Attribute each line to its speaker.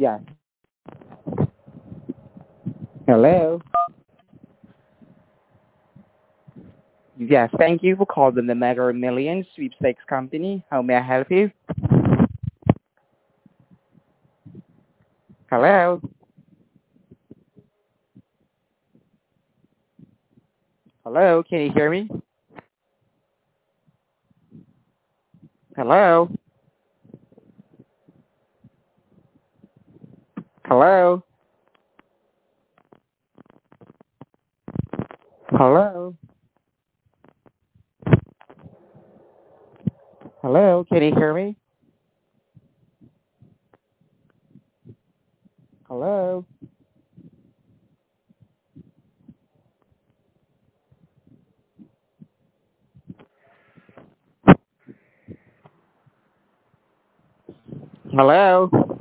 Speaker 1: Yeah. Hello. Yes, thank you for calling the Mega Millions Sweepstakes Company. How may I help you? Hello. Hello. Can you hear me? Hello. Hello. Hello. Hello. Can you hear me? Hello. Hello.